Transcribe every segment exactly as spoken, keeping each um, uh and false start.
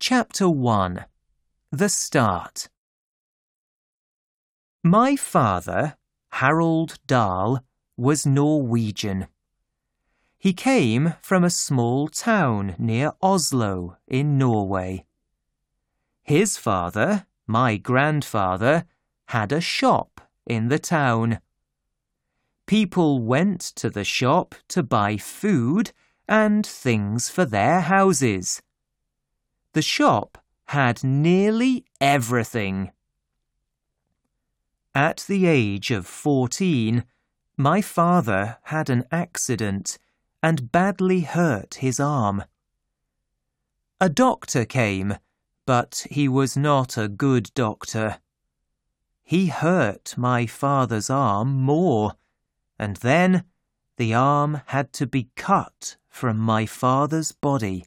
Chapter one. The Start. My father, Harold Dahl, was Norwegian. He came from a small town near Oslo in Norway. His father, my grandfather, had a shop in the town. People went to the shop to buy food and things for their houses. The shop had nearly everything. At the age of fourteen, my father had an accident and badly hurt his arm. A doctor came, but he was not a good doctor. He hurt my father's arm more, and then the arm had to be cut from my father's body.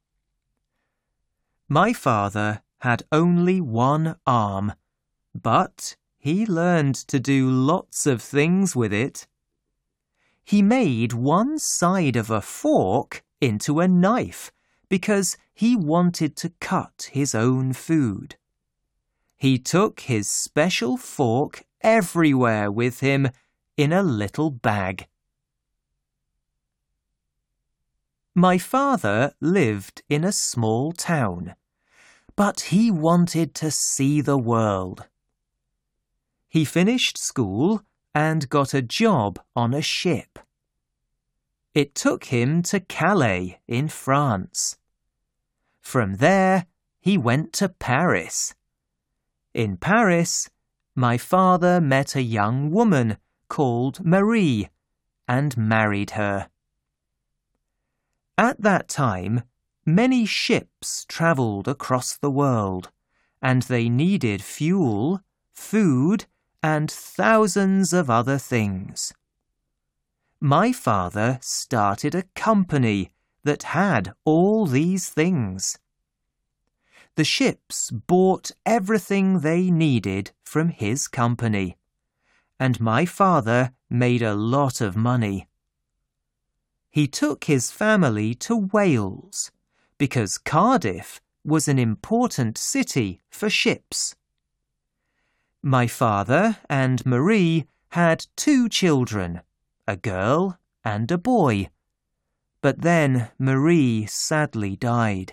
My father had only one arm, but he learned to do lots of things with it. He made one side of a fork into a knife because he wanted to cut his own food. He took his special fork everywhere with him in a little bag. My father lived in a small town, but he wanted to see the world. He finished school and got a job on a ship. It took him to Calais in France. From there, he went to Paris. In Paris, my father met a young woman called Marie and married her. At that time, many ships travelled across the world, and they needed fuel, food, and thousands of other things. My father started a company that had all these things. The ships bought everything they needed from his company, and my father made a lot of money. He took his family to Wales because Cardiff was an important city for ships. My father and Marie had two children, a girl and a boy, but then Marie sadly died.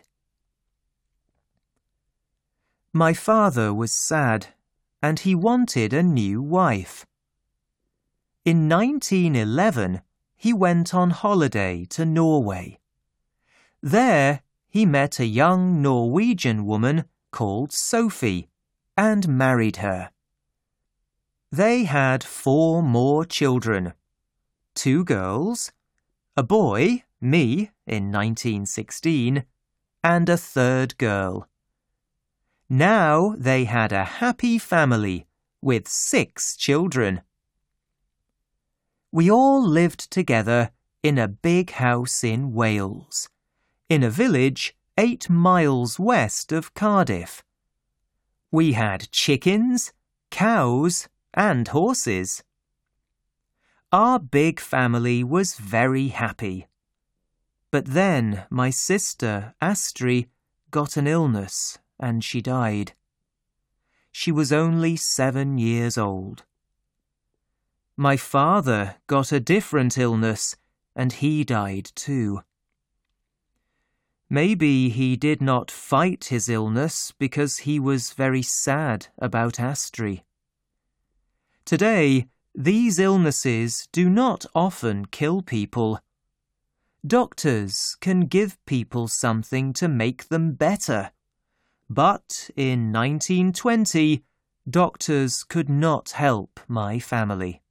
My father was sad, and he wanted a new wife. In nineteen eleven, he went on holiday to Norway. There, he met a young Norwegian woman called Sophie and married her. They had four more children, two girls, a boy, me, in nineteen sixteen, and a third girl. Now they had a happy family with six children. We all lived together in a big house in Wales, in a village eight miles west of Cardiff. We had chickens, cows, and horses. Our big family was very happy. But then my sister, Astrid, got an illness and she died. She was only seven years old. My father got a different illness and he died too. Maybe he did not fight his illness because he was very sad about Astrid. Today, these illnesses do not often kill people. Doctors can give people something to make them better. But in nineteen twenty, doctors could not help my family.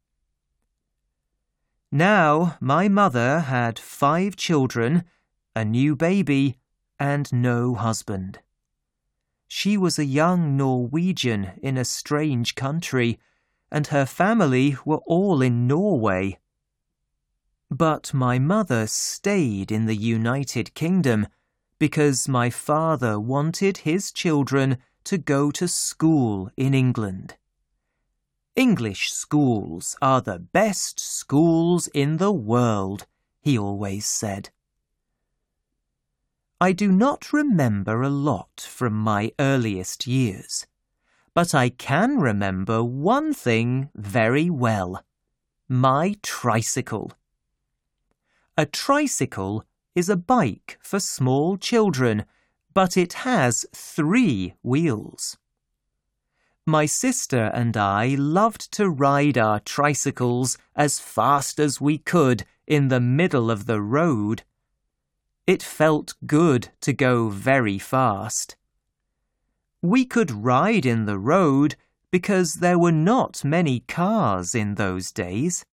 Now my mother had five children, a new baby, and no husband. She was a young Norwegian in a strange country, and her family were all in Norway. But my mother stayed in the United Kingdom because my father wanted his children to go to school in England. English schools are the best schools in the world, he always said. I do not remember a lot from my earliest years, but I can remember one thing very well: my tricycle. A tricycle is a bike for small children, but it has three wheels. My sister and I loved to ride our tricycles as fast as we could in the middle of the road. It felt good to go very fast. We could ride in the road because there were not many cars in those days.